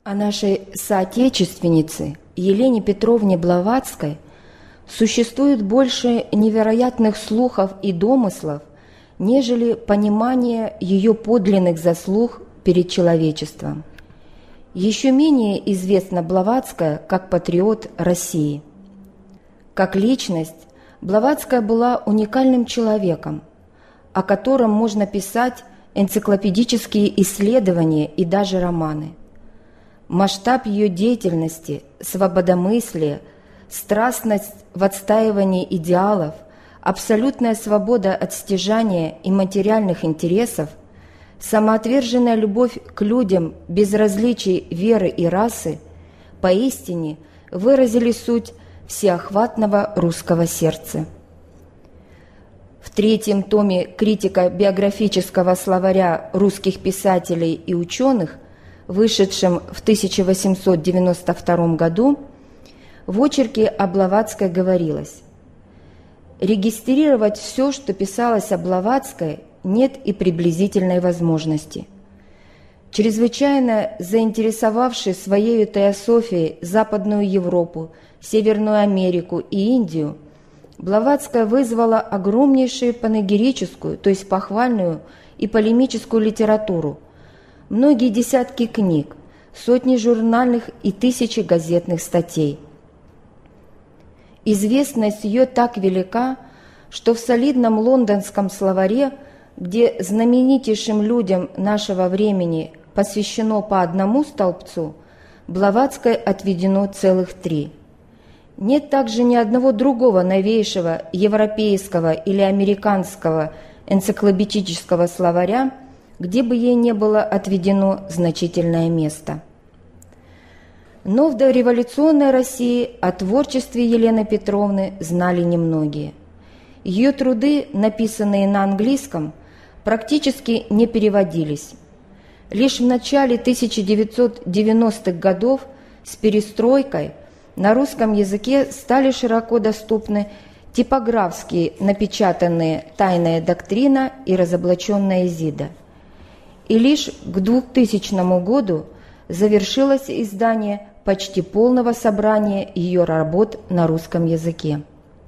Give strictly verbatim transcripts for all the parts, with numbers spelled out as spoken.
О нашей соотечественнице Елене Петровне Блаватской существует больше невероятных слухов и домыслов, нежели понимание ее подлинных заслуг перед человечеством. Еще менее известна Блаватская как патриот России. Как личность, Блаватская была уникальным человеком, о котором можно писать энциклопедические исследования и даже романы. Масштаб ее деятельности, свободомыслие, страстность в отстаивании идеалов, абсолютная свобода от стяжания и материальных интересов, самоотверженная любовь к людям без различий веры и расы поистине выразили суть всеохватного русского сердца. В третьем томе критико-биографического словаря русских писателей и ученых, вышедшем в тысяча восемьсот девяносто втором году, в очерке о Блаватской говорилось: «Регистрировать все, что писалось о Блаватской, нет и приблизительной возможности. Чрезвычайно заинтересовавший своей теософией Западную Европу, Северную Америку и Индию, Блаватская вызвала огромнейшую панегирическую, то есть похвальную и полемическую литературу, многие десятки книг, сотни журнальных и тысячи газетных статей. Известность ее так велика, что в солидном лондонском словаре, где знаменитейшим людям нашего времени посвящено по одному столбцу, Блаватской отведено целых три. Нет также ни одного другого новейшего европейского или американского энциклопедического словаря, где бы ей не было отведено значительное место. Но в дореволюционной России о творчестве Елены Петровны знали немногие. Ее труды, написанные на английском, практически не переводились. Лишь в начале тысяча девятьсот девяностых годов с перестройкой на русском языке стали широко доступны типографски напечатанные «Тайная доктрина» и «Разоблаченная Изида». И лишь к двухтысячному году завершилось издание почти полного собрания ее работ на русском языке.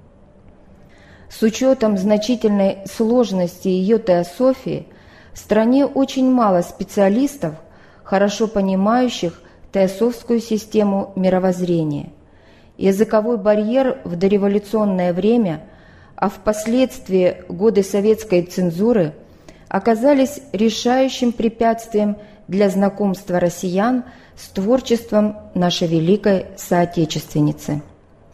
С учетом значительной сложности ее теософии в стране очень мало специалистов, хорошо понимающих теософскую систему мировоззрения. Языковой барьер в дореволюционное время, а впоследствии годы советской цензуры, оказались решающим препятствием для знакомства россиян с творчеством нашей великой соотечественницы.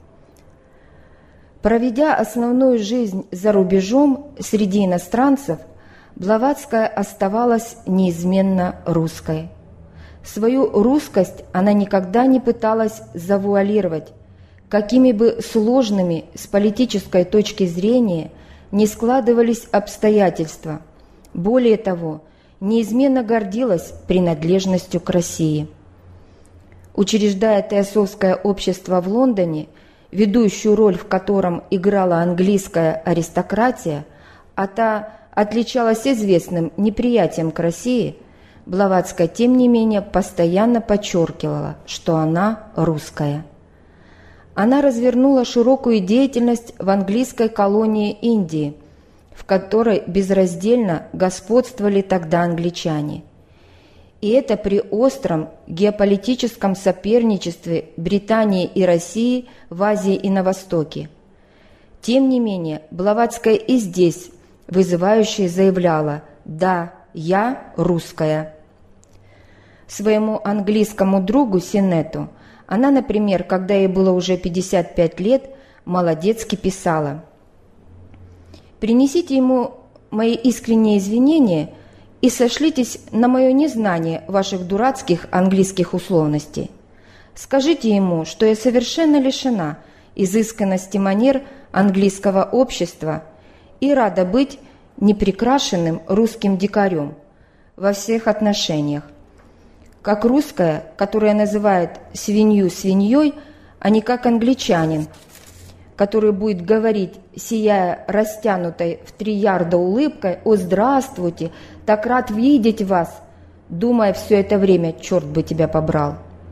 Проведя основную жизнь за рубежом среди иностранцев, Блаватская оставалась неизменно русской. Свою русскость она никогда не пыталась завуалировать, какими бы сложными с политической точки зрения не складывались обстоятельства. Более того, неизменно гордилась принадлежностью к России. Учреждая теософское общество в Лондоне, ведущую роль в котором играла английская аристократия, а та отличалась известным неприятием к России, Блаватская, тем не менее, постоянно подчеркивала, что она русская. Она развернула широкую деятельность в английской колонии Индии, в которой безраздельно господствовали тогда англичане. И это при остром геополитическом соперничестве Британии и России в Азии и на Востоке. Тем не менее, Блаватская и здесь вызывающе заявляла: «Да, я русская». Своему английскому другу Синету она, например, когда ей было уже пятьдесят пять лет, молодецки писала: «Принесите ему мои искренние извинения и сошлитесь на мое незнание ваших дурацких английских условностей. Скажите ему, что я совершенно лишена изысканности манер английского общества и рада быть неприкрашенным русским дикарем во всех отношениях. Как русская, которая называет свинью свиньей, а не как англичанин, который будет говорить, сияя растянутой в три ярда улыбкой: «О, здравствуйте! Так рад видеть вас!», думая все это время: «Черт бы тебя побрал!».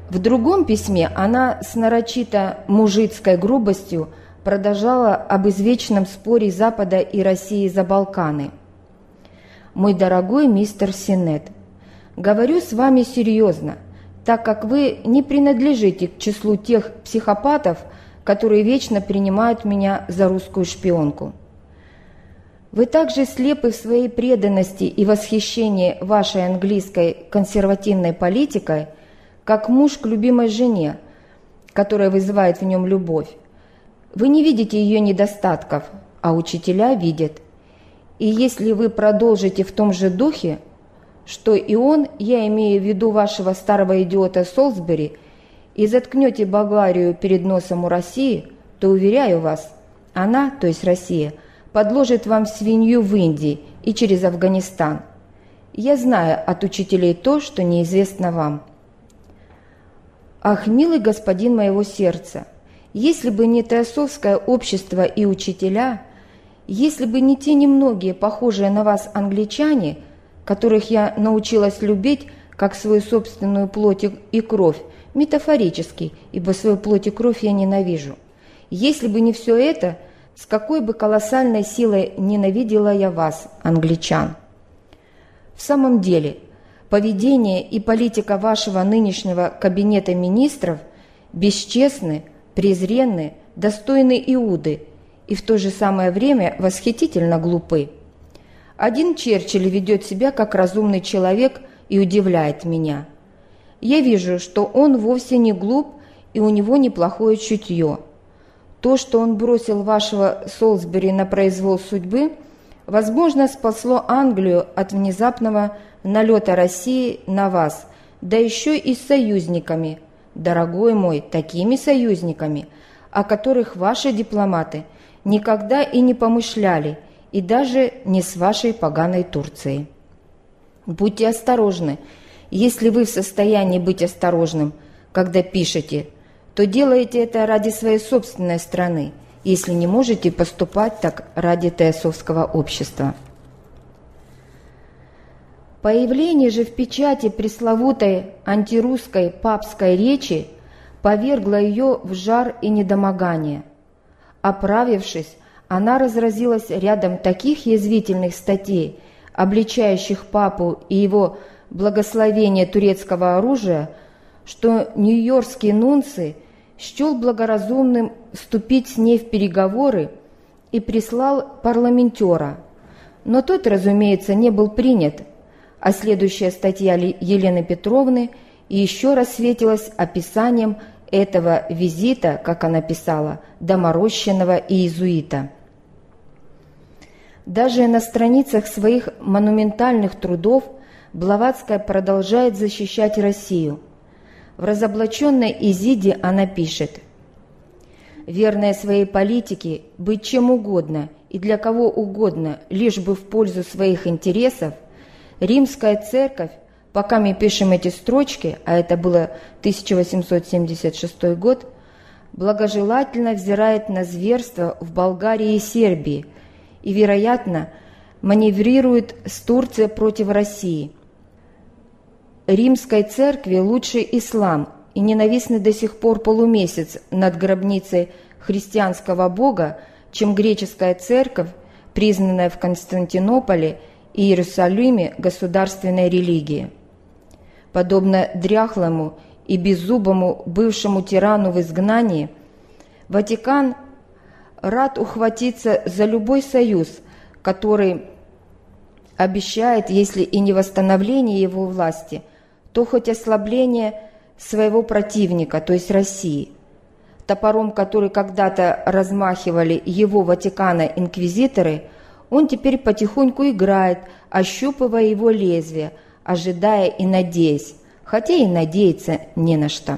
В другом письме она с нарочито мужицкой грубостью продолжала об извечном споре Запада и России за Балканы. «Мой дорогой мистер Синет, говорю с вами серьезно, так как вы не принадлежите к числу тех психопатов, которые вечно принимают меня за русскую шпионку. Вы также слепы в своей преданности и восхищении вашей английской консервативной политикой, как муж к любимой жене, которая вызывает в нем любовь. Вы не видите ее недостатков, а учителя видят. И если вы продолжите в том же духе, что и он, я имею в виду вашего старого идиота Солсбери, и заткнете Болгарию перед носом у России, то, уверяю вас, она, то есть Россия, подложит вам свинью в Индии и через Афганистан. Я знаю от учителей то, что неизвестно вам. Ах, милый господин моего сердца, если бы не теософское общество и учителя, если бы не те немногие похожие на вас англичане, которых я научилась любить как свою собственную плоть и кровь, метафорически, ибо свою плоть и кровь я ненавижу. Если бы не все это, с какой бы колоссальной силой ненавидела я вас, англичан. В самом деле, поведение и политика вашего нынешнего кабинета министров бесчестны, презренны, достойны Иуды и в то же самое время восхитительно глупы. Один Черчилль ведет себя как разумный человек и удивляет меня. Я вижу, что он вовсе не глуп и у него неплохое чутье. То, что он бросил вашего Солсбери на произвол судьбы, возможно, спасло Англию от внезапного налета России на вас, да еще и с союзниками, дорогой мой, такими союзниками, о которых ваши дипломаты никогда и не помышляли, и даже не с вашей поганой Турцией. Будьте осторожны. Если вы в состоянии быть осторожным, когда пишете, то делаете это ради своей собственной страны, если не можете поступать так ради теософского общества. Появление же в печати пресловутой антирусской папской речи повергло ее в жар и недомогание. Оправившись, она разразилась рядом таких язвительных статей, обличающих папу и его благословение турецкого оружия, что нью-йоркский нунций счел благоразумным вступить с ней в переговоры и прислал парламентера, но тот, разумеется, не был принят, а следующая статья Елены Петровны еще раз светилась описанием этого визита, как она писала, доморощенного иезуита. Даже на страницах своих монументальных трудов Блаватская продолжает защищать Россию. В разоблаченной Изиде она пишет: «Верная своей политике быть чем угодно и для кого угодно, лишь бы в пользу своих интересов, Римская церковь, пока мы пишем эти строчки, а это было тысяча восемьсот семьдесят шестой год, благожелательно взирает на зверство в Болгарии и Сербии и, вероятно, маневрирует с Турцией против России. Римской церкви лучше ислам и ненавистный до сих пор полумесяц над гробницей христианского бога, чем греческая церковь, признанная в Константинополе и Иерусалиме государственной религии. Подобно дряхлому и беззубому бывшему тирану в изгнании, Ватикан рад ухватиться за любой союз, который обещает, если и не восстановление его власти, то хоть ослабление своего противника, то есть России. Топором, который когда-то размахивали его Ватикана инквизиторы, он теперь потихоньку играет, ощупывая его лезвие, ожидая и надеясь, хотя и надеяться не на что.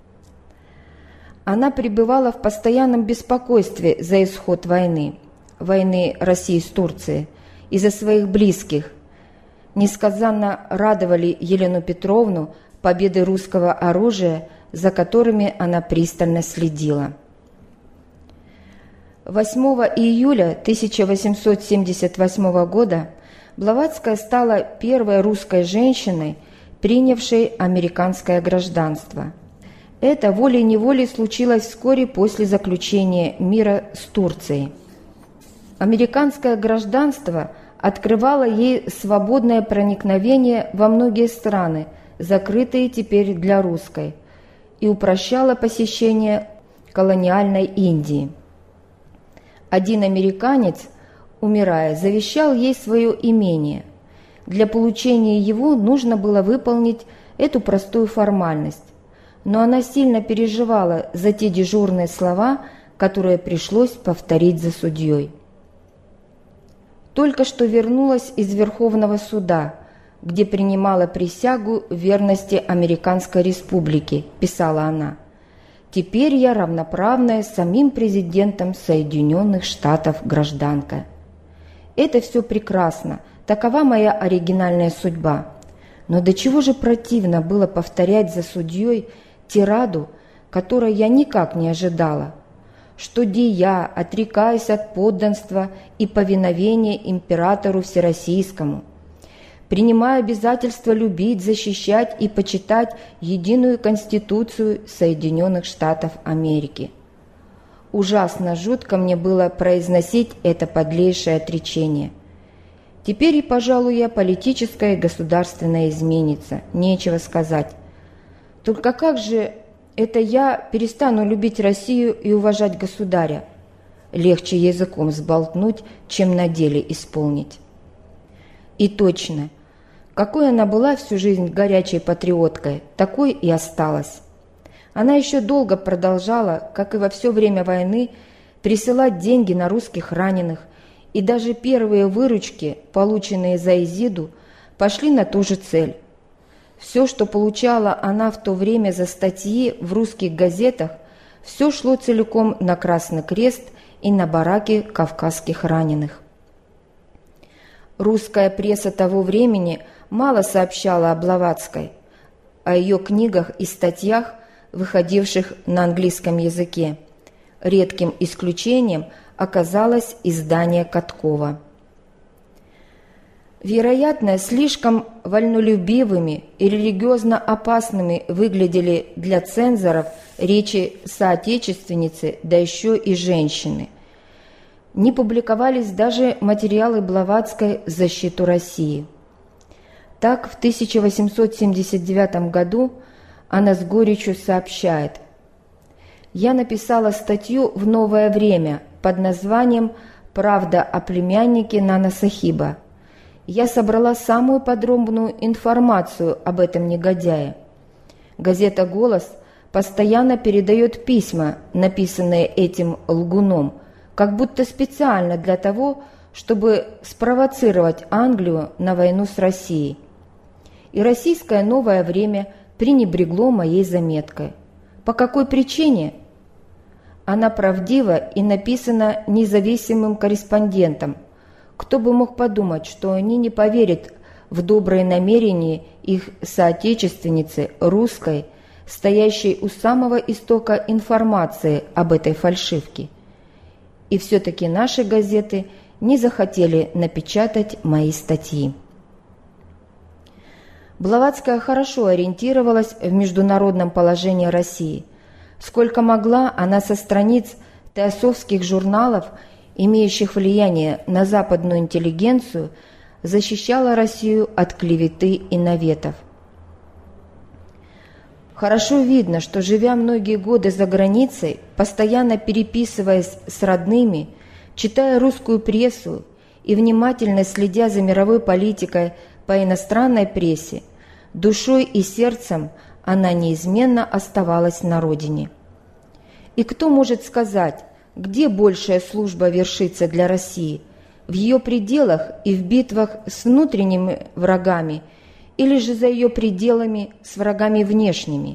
Она пребывала в постоянном беспокойстве за исход войны, войны России с Турцией, и за своих близких. Несказанно радовали Елену Петровну победы русского оружия, за которыми она пристально следила. восьмого июля тысяча восемьсот семьдесят восьмого года Блаватская стала первой русской женщиной, принявшей американское гражданство. Это волей-неволей случилось вскоре после заключения мира с Турцией. Американское гражданство открывало ей свободное проникновение во многие страны, закрытые теперь для русской, и упрощало посещение колониальной Индии. Один американец, умирая, завещал ей свое имение. Для получения его нужно было выполнить эту простую формальность, но она сильно переживала за те дежурные слова, которые пришлось повторить за судьей. «Только что вернулась из Верховного суда, где принимала присягу верности Американской Республике», – писала она. «Теперь я равноправная с самим президентом Соединенных Штатов гражданка. Это все прекрасно, такова моя оригинальная судьба. Но до чего же противно было повторять за судьей тираду, которой я никак не ожидала, что де я отрекаюсь от подданства и повиновения императору Всероссийскому, принимаю обязательство любить, защищать и почитать единую Конституцию Соединенных Штатов Америки». Ужасно жутко мне было произносить это подлейшее отречение. Теперь и, пожалуй, я политическая и государственная изменница, нечего сказать. Только как же это я перестану любить Россию и уважать государя? Легче языком сболтнуть, чем на деле исполнить. И точно, какой она была всю жизнь горячей патриоткой, такой и осталась. Она еще долго продолжала, как и во все время войны, присылать деньги на русских раненых, и даже первые выручки, полученные за Изиду, пошли на ту же цель. Все, что получала она в то время за статьи в русских газетах, все шло целиком на Красный Крест и на бараки кавказских раненых. Русская пресса того времени мало сообщала о Блаватской, о ее книгах и статьях, выходивших на английском языке. Редким исключением оказалось издание Каткова. Вероятно, слишком вольнолюбивыми и религиозно опасными выглядели для цензоров речи соотечественницы, да еще и женщины. Не публиковались даже материалы Блаватской в защиту России. Так, в тысяча восемьсот семьдесят девятом году она с горечью сообщает: «Я написала статью в «Новое время» под названием «Правда о племяннике Нана-Сахиба». Я собрала самую подробную информацию об этом негодяе. Газета «Голос» постоянно передает письма, написанные этим лгуном, как будто специально для того, чтобы спровоцировать Англию на войну с Россией. И российское «Новое время» пренебрегло моей заметкой. По какой причине? Она правдива и написана независимым корреспондентом. Кто бы мог подумать, что они не поверят в добрые намерения их соотечественницы русской, стоящей у самого истока информации об этой фальшивке. И все-таки наши газеты не захотели напечатать мои статьи. Блаватская хорошо ориентировалась в международном положении России. Сколько могла, она со страниц теософских журналов, имеющих влияние на западную интеллигенцию, защищала Россию от клеветы и наветов. Хорошо видно, что, живя многие годы за границей, постоянно переписываясь с родными, читая русскую прессу и внимательно следя за мировой политикой по иностранной прессе, душой и сердцем она неизменно оставалась на родине. И кто может сказать, где большая служба вершится для России, в ее пределах и в битвах с внутренними врагами, или же за ее пределами с врагами внешними?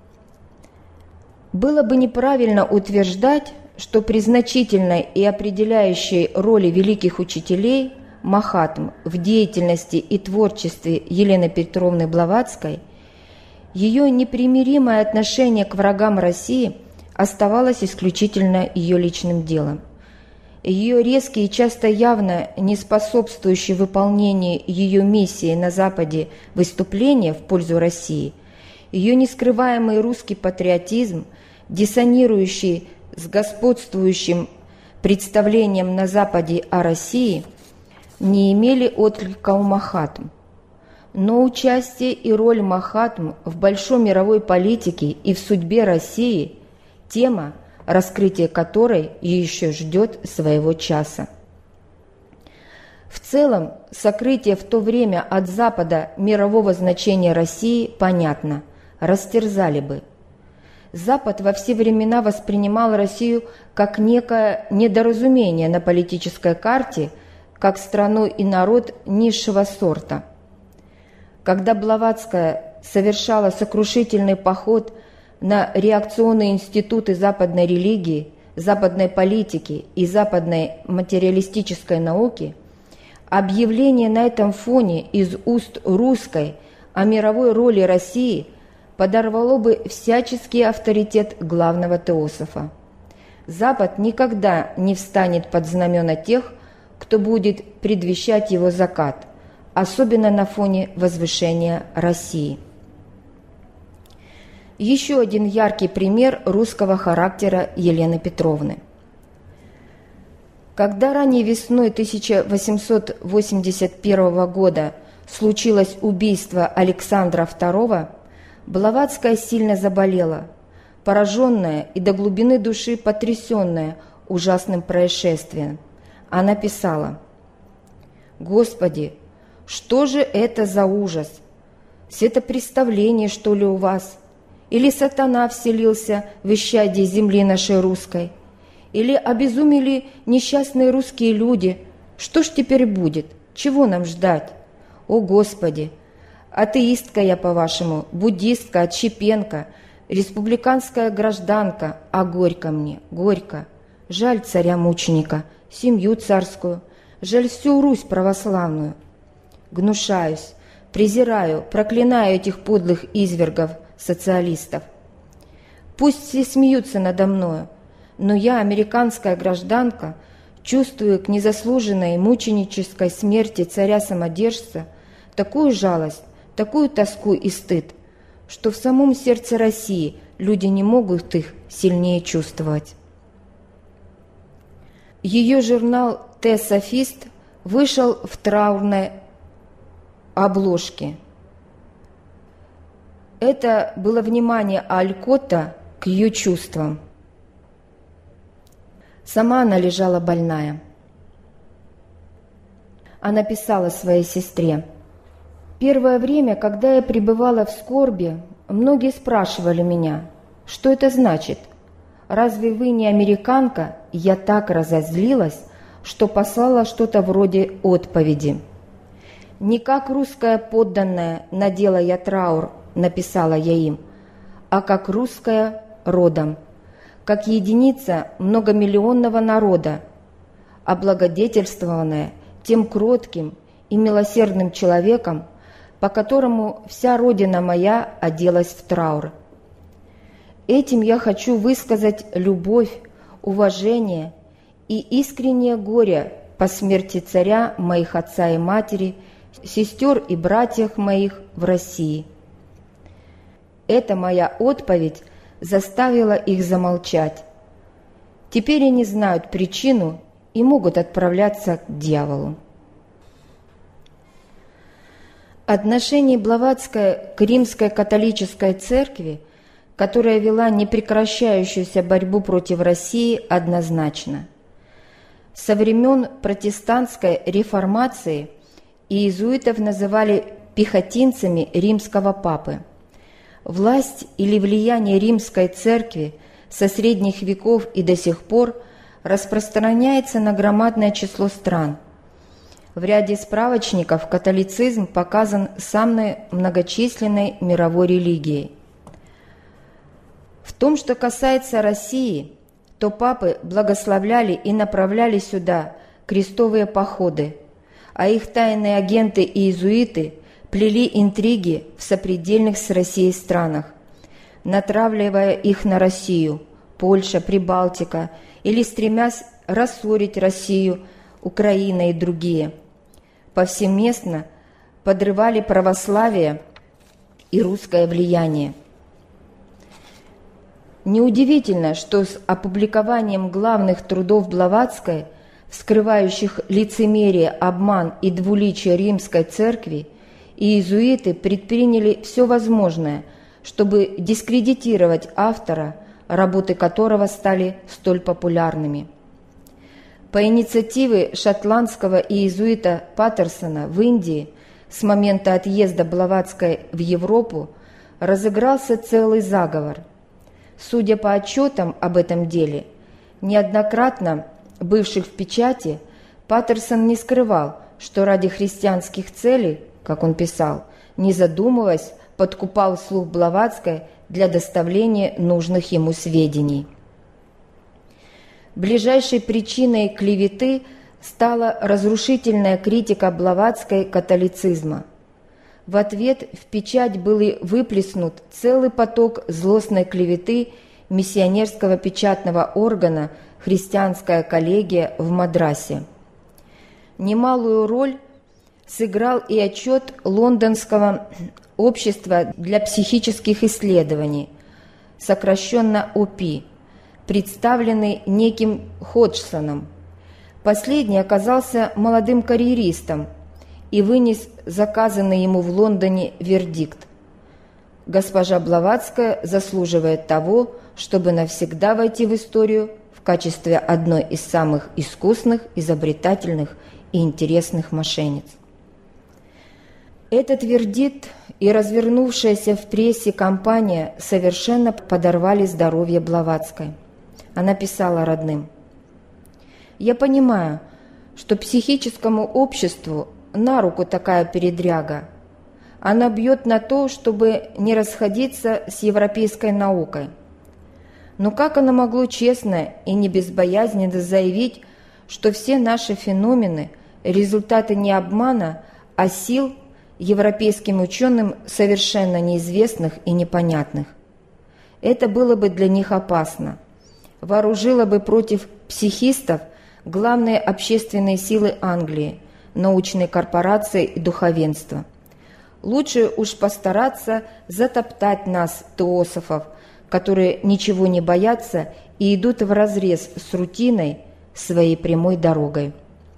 Было бы неправильно утверждать, что при значительной и определяющей роли великих учителей Махатм в деятельности и творчестве Елены Петровны Блаватской ее непримиримое отношение к врагам России оставалось исключительно ее личным делом. Ее резкие и часто явно не способствующие выполнению ее миссии на Западе выступления в пользу России ее нескрываемый русский патриотизм, диссонирующий с господствующим представлением на Западе о России, не имели отклика у Махатм. Но участие и роль Махатм в большой мировой политике и в судьбе России – тема, раскрытие которой еще ждет своего часа. В целом, сокрытие в то время от Запада мирового значения России понятно, растерзали бы. Запад во все времена воспринимал Россию как некое недоразумение на политической карте, как страну и народ низшего сорта. Когда Блаватская совершала сокрушительный поход на реакционные институты западной религии, западной политики и западной материалистической науки, объявление на этом фоне из уст русской о мировой роли России подорвало бы всяческий авторитет главного теософа. Запад никогда не встанет под знамена тех, кто будет предвещать его закат, особенно на фоне возвышения России. Еще один яркий пример русского характера Елены Петровны. Когда ранней весной тысяча восемьсот восемьдесят первого года случилось убийство Александра второго, Блаватская сильно заболела, пораженная и до глубины души потрясенная ужасным происшествием. Она писала: «Господи, что же это за ужас? Светопреставление, что ли, у вас? Или сатана вселился в исчадие земли нашей русской? Или обезумели несчастные русские люди? Что ж теперь будет? Чего нам ждать? О, Господи! Атеистка я, по-вашему, буддистка, отщепенка, республиканская гражданка, а горько мне, горько. Жаль царя-мученика, семью царскую, жаль всю Русь православную. Гнушаюсь, презираю, проклинаю этих подлых извергов, социалистов. Пусть все смеются надо мною, но я, американская гражданка, чувствую к незаслуженной мученической смерти царя-самодержца такую жалость, такую тоску и стыд, что в самом сердце России люди не могут их сильнее чувствовать». Ее журнал «Теософист» вышел в траурной обложке. Это было внимание Алькотта к ее чувствам. Сама она лежала больная. Она писала своей сестре: «Первое время, когда я пребывала в скорби, многие спрашивали меня, что это значит? Разве вы не американка?» Я так разозлилась, что послала что-то вроде отповеди. «Не как русская подданная надела я траур», написала я им, «а как русская родом, как единица многомиллионного народа, облагодетельствованная тем кротким и милосердным человеком, по которому вся родина моя оделась в траур. Этим я хочу высказать любовь, уважение и искреннее горе по смерти царя, моих отца и матери, сестер и братьев моих в России. Эта моя отповедь заставила их замолчать. Теперь они знают причину и могут отправляться к дьяволу». Отношение Блаватской к римской католической церкви, которая вела непрекращающуюся борьбу против России, однозначно. Со времен протестантской реформации иезуитов называли пехотинцами римского папы. Власть или влияние римской церкви со средних веков и до сих пор распространяется на громадное число стран. В ряде справочников католицизм показан самой многочисленной мировой религией. В том, что касается России, то папы благословляли и направляли сюда крестовые походы, а их тайные агенты и иезуиты плели интриги в сопредельных с Россией странах, натравливая их на Россию, Польша, Прибалтика, или стремясь рассорить Россию, Украина и другие. Повсеместно подрывали православие и русское влияние. Неудивительно, что с опубликованием главных трудов Блаватской, вскрывающих лицемерие, обман и двуличие Римской Церкви, иезуиты предприняли все возможное, чтобы дискредитировать автора, работы которого стали столь популярными. По инициативе шотландского иезуита Паттерсона в Индии с момента отъезда Блаватской в Европу разыгрался целый заговор. Судя по отчетам об этом деле, неоднократно бывших в печати, Паттерсон не скрывал, что ради христианских целей, как он писал, не задумываясь, подкупал слух Блаватской для доставления нужных ему сведений. Ближайшей причиной клеветы стала разрушительная критика Блаватской католицизма. В ответ в печать был выплеснут целый поток злостной клеветы миссионерского печатного органа «Христианская коллегия» в Мадрасе. Немалую роль сыграл и отчет Лондонского общества для психических исследований, сокращенно О П И, представленный неким Ходжсоном. Последний оказался молодым карьеристом и вынес заказанный ему в Лондоне вердикт: госпожа Блаватская заслуживает того, чтобы навсегда войти в историю в качестве одной из самых искусных, изобретательных и интересных мошенниц. Этот вердикт и развернувшаяся в прессе кампания совершенно подорвали здоровье Блаватской. Она писала родным: «Я понимаю, что психическому обществу на руку такая передряга. Она бьет на то, чтобы не расходиться с европейской наукой. Но как оно могло честно и не безбоязненно заявить, что все наши феномены – результаты не обмана, а сил европейским ученым совершенно неизвестных и непонятных? Это было бы для них опасно. Вооружило бы против психистов главные общественные силы Англии, научные корпорации и духовенство. Лучше уж постараться затоптать нас, теософов, которые ничего не боятся и идут вразрез с рутиной своей прямой дорогой.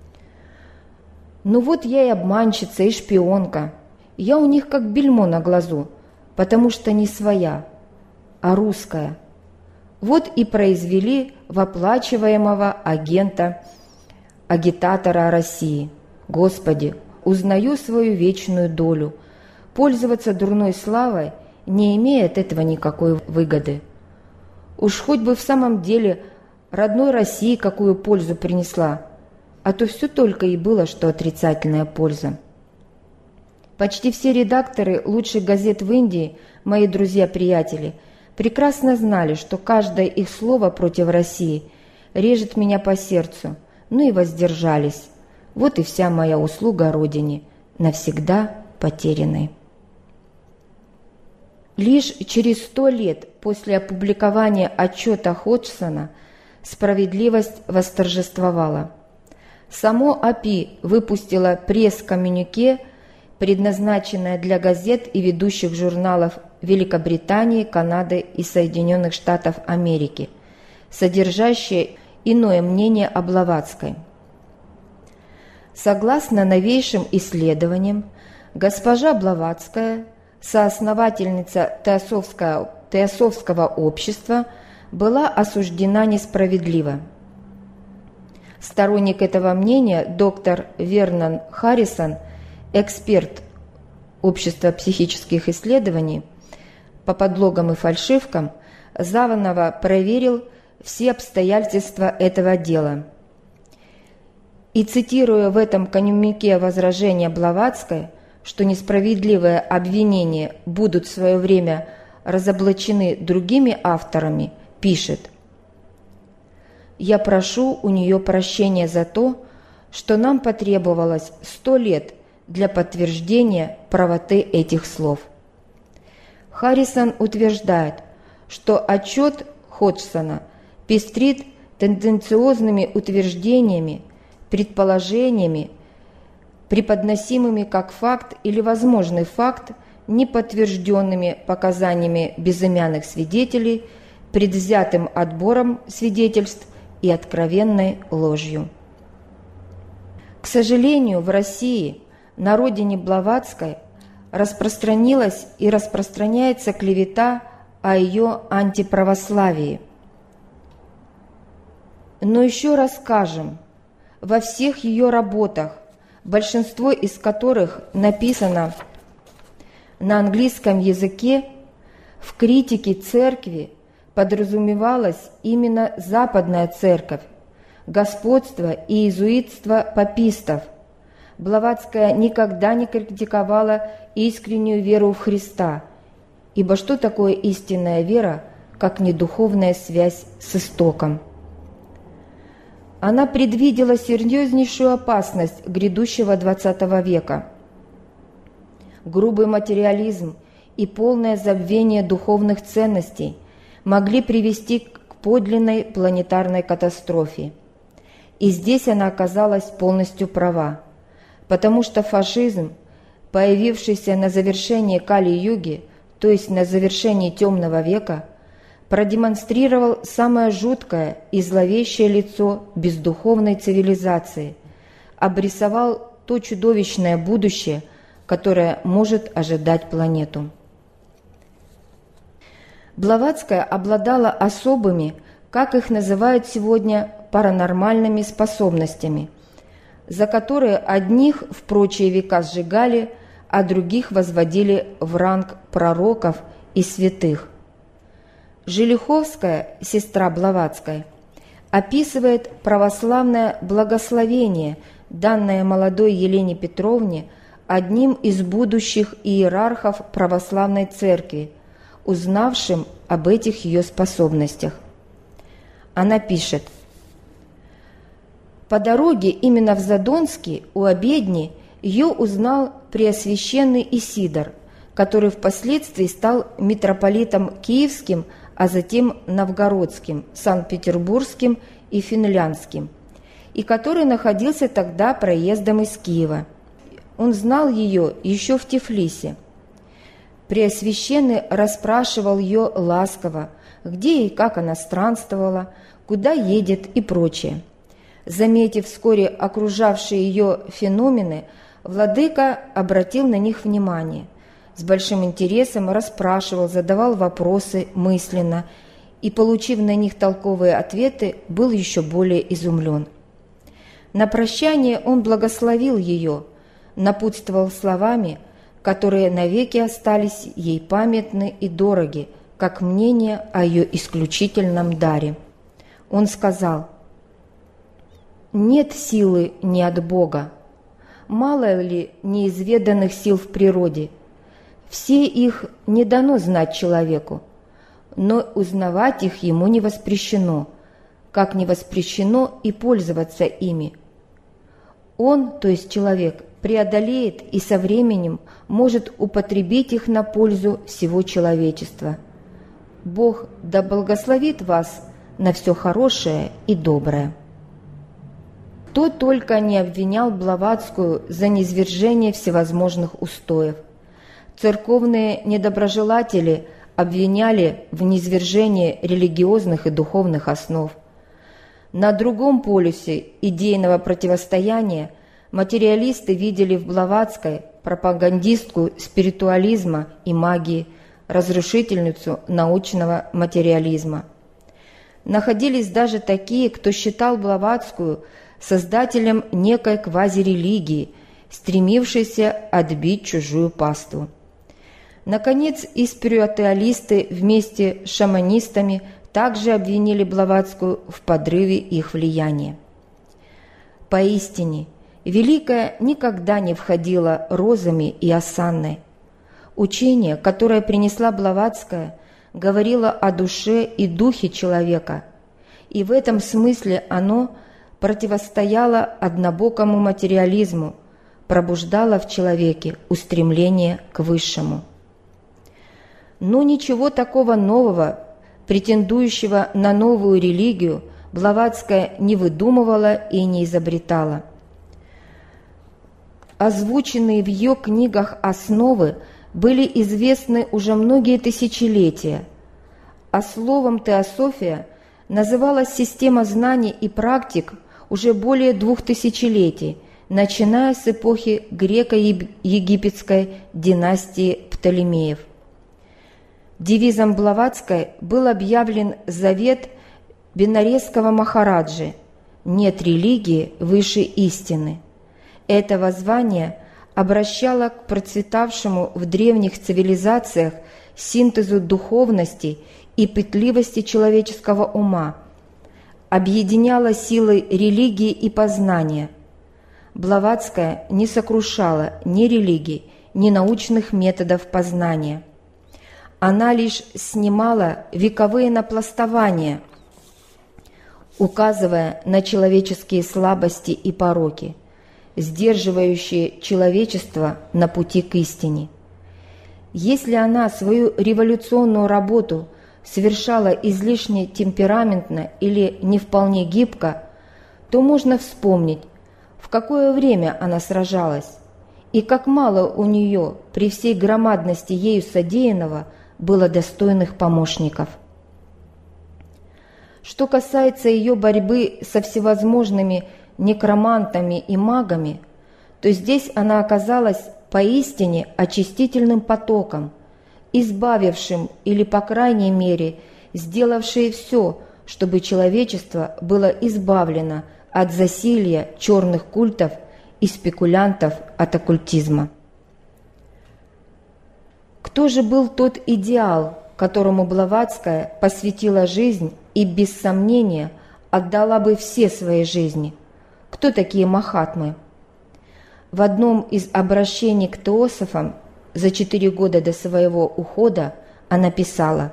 Ну вот я и обманщица, и шпионка. Я у них как бельмо на глазу, потому что не своя, а русская. Вот и произвели в оплачиваемого агента, агитатора России. Господи, узнаю свою вечную долю. Пользоваться дурной славой, не имея от этого никакой выгоды. Уж хоть бы в самом деле родной России какую пользу принесла, а то все только и было, что отрицательная польза. Почти все редакторы лучших газет в Индии, мои друзья-приятели, прекрасно знали, что каждое их слово против России режет меня по сердцу, ну и воздержались. Вот и вся моя услуга Родине, навсегда потерянной. Лишь через сто лет после опубликования отчета Ходжсона справедливость восторжествовала. Само О П И выпустило пресс-коммюнике, предназначенное для газет и ведущих журналов Великобритании, Канады и Соединенных Штатов Америки, содержащее иное мнение о Блаватской. Согласно новейшим исследованиям, госпожа Блаватская, соосновательница Теософского, Теософского общества, была осуждена несправедливо. Сторонник этого мнения доктор Вернон Харрисон, эксперт Общества психических исследований по подлогам и фальшивкам, заново проверил все обстоятельства этого дела. И, цитируя в этом коммюнике возражения Блаватской, что несправедливые обвинения будут в свое время разоблачены другими авторами, пишет: «Я прошу у нее прощения за то, что нам потребовалось сто лет для подтверждения правоты этих слов». Харрисон утверждает, что отчет Ходжсона пестрит тенденциозными утверждениями, предположениями, преподносимыми как факт или возможный факт, неподтвержденными показаниями безымянных свидетелей, предвзятым отбором свидетельств и откровенной ложью. К сожалению, в России, на родине Блаватской, распространилась и распространяется клевета о ее антиправославии. Но еще раз скажем, во всех ее работах, большинство из которых написано на английском языке, в критике церкви подразумевалась именно Западная церковь, господство и иезуитство папистов. Блаватская никогда не критиковала искреннюю веру в Христа, ибо что такое истинная вера, как не духовная связь с истоком? Она предвидела серьезнейшую опасность грядущего двадцатого века. Грубый материализм и полное забвение духовных ценностей могли привести к подлинной планетарной катастрофе. И здесь она оказалась полностью права, потому что фашизм, появившийся на завершении Кали-юги, то есть на завершении темного века, продемонстрировал самое жуткое и зловещее лицо бездуховной цивилизации, обрисовал то чудовищное будущее, которое может ожидать планету. Блаватская обладала особыми, как их называют сегодня, паранормальными способностями, за которые одних в прочие века сжигали, а других возводили в ранг пророков и святых. Желиховская, сестра Блаватской, описывает православное благословение, данное молодой Елене Петровне одним из будущих иерархов православной церкви, узнавшим об этих ее способностях. Она пишет: «По дороге именно в Задонске у обедни ее узнал преосвященный Исидор, который впоследствии стал митрополитом киевским, а затем новгородским, санкт-петербургским и финляндским, и который находился тогда проездом из Киева. Он знал ее еще в Тифлисе. Преосвященный расспрашивал ее ласково, где и как она странствовала, куда едет и прочее. Заметив вскоре окружавшие ее феномены, владыка обратил на них внимание, с большим интересом расспрашивал, задавал вопросы мысленно и, получив на них толковые ответы, был еще более изумлен. На прощание он благословил ее, напутствовал словами, которые навеки остались ей памятны и дороги, как мнение о ее исключительном даре. Он сказал: «Нет силы не от Бога. Мало ли неизведанных сил в природе. Все их не дано знать человеку, но узнавать их ему не воспрещено, как не воспрещено и пользоваться ими. Он, то есть человек, преодолеет и со временем может употребить их на пользу всего человечества. Бог да благословит вас на все хорошее и доброе». Кто только не обвинял Блаватскую за низвержение всевозможных устоев. Церковные недоброжелатели обвиняли в низвержении религиозных и духовных основ. На другом полюсе идейного противостояния материалисты видели в Блаватской пропагандистку спиритуализма и магии, разрушительницу научного материализма. Находились даже такие, кто считал Блаватскую создателем некой квазирелигии, стремившейся отбить чужую паству. Наконец, и спиритуалисты вместе с шаманистами также обвинили Блаватскую в подрыве их влияния. Поистине, Великая никогда не входила розами и осанной. Учение, которое принесла Блаватская, говорило о душе и духе человека, и в этом смысле оно противостояло однобокому материализму, пробуждало в человеке устремление к высшему. Но ничего такого нового, претендующего на новую религию, Блаватская не выдумывала и не изобретала. озвученные в ее книгах основы были известны уже многие тысячелетия, а словом теософия называлась система знаний и практик уже более двух тысячелетий, начиная с эпохи греко-египетской династии Птолемеев. Девизом Блаватской был объявлен завет Бенаресского Махараджи «Нет религии выше истины». Это воззвание обращало к процветавшему в древних цивилизациях синтезу духовности и пытливости человеческого ума, объединяло силы религии и познания. Блаватская не сокрушала ни религий, ни научных методов познания. Она лишь снимала вековые напластования, указывая на человеческие слабости и пороки, сдерживающие человечество на пути к истине. Если она свою революционную работу совершала излишне темпераментно или не вполне гибко, то можно вспомнить, в какое время она сражалась, и как мало у нее при всей громадности ею содеянного было достойных помощников. Что касается ее борьбы со всевозможными некромантами и магами, то здесь она оказалась поистине очистительным потоком, избавившим или, по крайней мере, сделавшей все, чтобы человечество было избавлено от засилья черных культов и спекулянтов от оккультизма. Кто же был тот идеал, которому Блаватская посвятила жизнь и, без сомнения, отдала бы все свои жизни? Кто такие махатмы? В одном из обращений к теософам за четыре года до своего ухода она писала: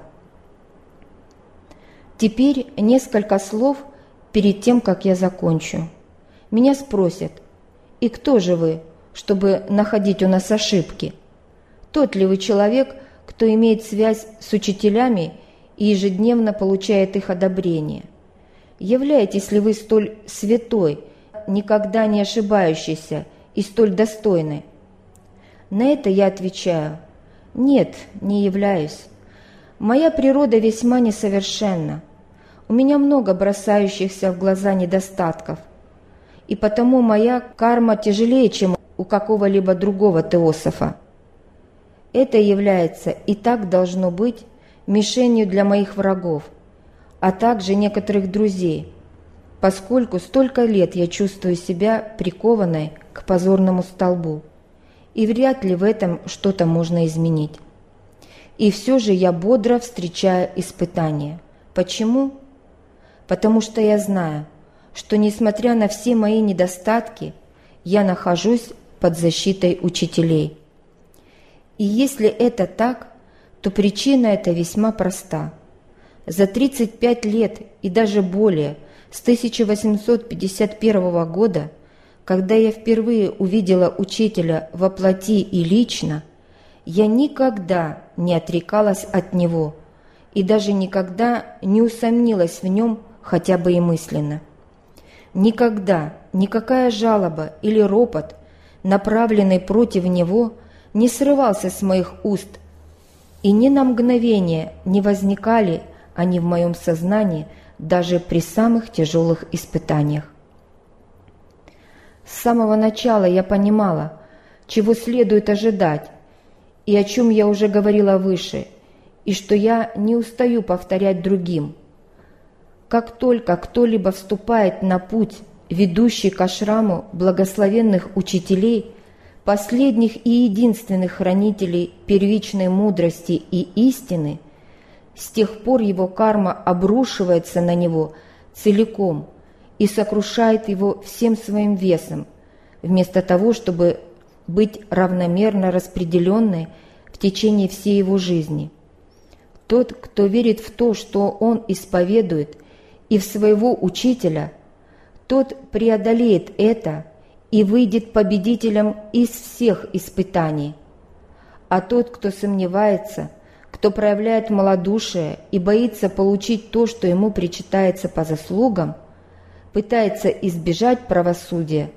«Теперь несколько слов перед тем, как я закончу. Меня спросят: и кто же вы, чтобы находить у нас ошибки? Тот ли вы человек, кто имеет связь с учителями и ежедневно получает их одобрение? Являетесь ли вы столь святой, никогда не ошибающейся и столь достойной?» На это я отвечаю: нет, не являюсь. Моя природа весьма несовершенна. У меня много бросающихся в глаза недостатков, и потому моя карма тяжелее, чем у какого-либо другого теософа. Это является, и так должно быть, мишенью для моих врагов, а также некоторых друзей, поскольку столько лет я чувствую себя прикованной к позорному столбу, и вряд ли в этом что-то можно изменить. И все же я бодро встречаю испытания. Почему? Потому что я знаю, что, несмотря на все мои недостатки, я нахожусь под защитой учителей. И если это так, то причина эта весьма проста. За тридцать пять лет и даже более, с тысяча восемьсот пятьдесят первого года, когда я впервые увидела учителя во плоти и лично, я никогда не отрекалась от него и даже никогда не усомнилась в нем хотя бы и мысленно. Никогда никакая жалоба или ропот, направленный против него, не срывался с моих уст, и ни на мгновение не возникали они в моем сознании даже при самых тяжелых испытаниях. С самого начала я понимала, чего следует ожидать, и о чем я уже говорила выше, и что я не устаю повторять другим. Как только кто-либо вступает на путь, ведущий к ашраму благословенных учителей, последних и единственных хранителей первичной мудрости и истины, с тех пор его карма обрушивается на него целиком и сокрушает его всем своим весом, вместо того, чтобы быть равномерно распределенной в течение всей его жизни. Тот, кто верит в то, что он исповедует, и в своего учителя, тот преодолеет это и выйдет победителем из всех испытаний. А тот, кто сомневается, кто проявляет малодушие и боится получить то, что ему причитается по заслугам, пытается избежать правосудия,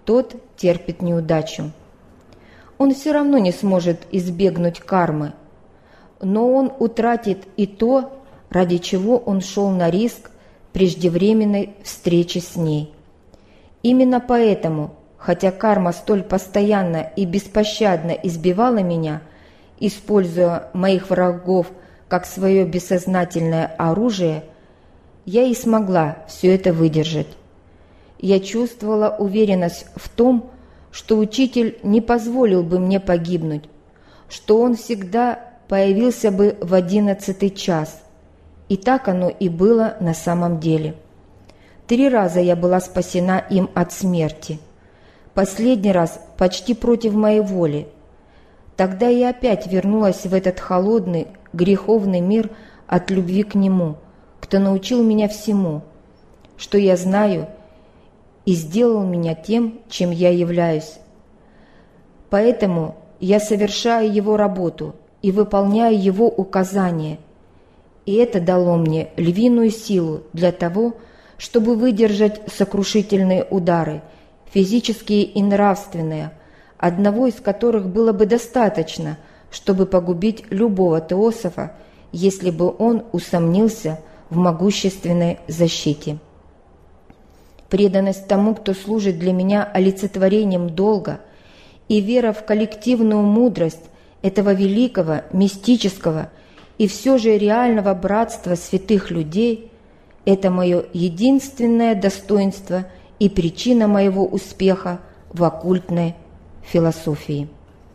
тот терпит неудачу. Он все равно не сможет избегнуть кармы, но он утратит и то, ради чего он шел на риск преждевременной встречи с ней. Именно поэтому, хотя карма столь постоянно и беспощадно избивала меня, используя моих врагов как свое бессознательное оружие, я и смогла все это выдержать. Я чувствовала уверенность в том, что учитель не позволил бы мне погибнуть, что он всегда появился бы в одиннадцатый час. И так оно и было на самом деле. Три раза я была спасена им от смерти. Последний раз почти против моей воли. Тогда я опять вернулась в этот холодный, греховный мир от любви к Нему, кто научил меня всему, что я знаю, и сделал меня тем, чем я являюсь. Поэтому я совершаю Его работу и выполняю Его указания, и это дало мне львиную силу для того, чтобы выдержать сокрушительные удары, физические и нравственные, одного из которых было бы достаточно, чтобы погубить любого теософа, если бы он усомнился в могущественной защите. Преданность тому, кто служит для меня олицетворением долга, и вера в коллективную мудрость этого великого, мистического и все же реального братства святых людей – это мое единственное достоинство и причина моего успеха в оккультной философии.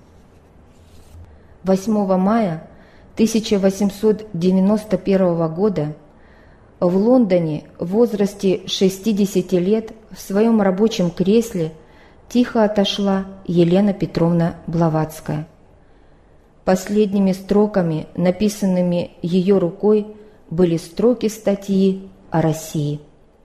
восьмого мая тысяча восемьсот девяносто первого года в Лондоне в возрасте шестидесяти лет в своем рабочем кресле тихо отошла Елена Петровна Блаватская. Последними строками, написанными ее рукой, были строки статьи о России.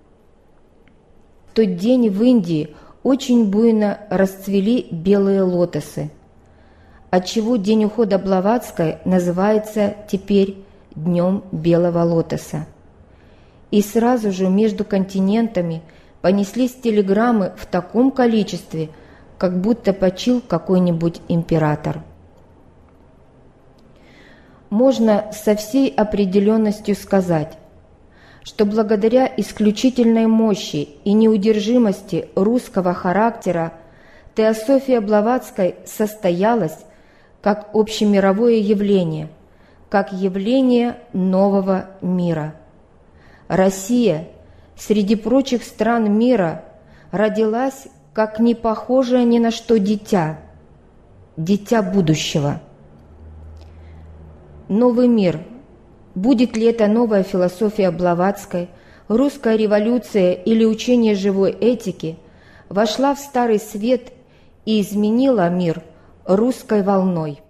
В тот день в Индии очень буйно расцвели белые лотосы, отчего день ухода Блаватской называется теперь Днем Белого Лотоса. И сразу же между континентами понеслись телеграммы в таком количестве, как будто почил какой-нибудь император. Можно со всей определенностью сказать, что благодаря исключительной мощи и неудержимости русского характера теософия Блаватской состоялась как общемировое явление, как явление нового мира. Россия среди прочих стран мира родилась как не похожее ни на что дитя, дитя будущего. Новый мир. Будет ли это новая философия Блаватской, русская революция или учение живой этики, вошла в Старый Свет и изменила мир русской волной.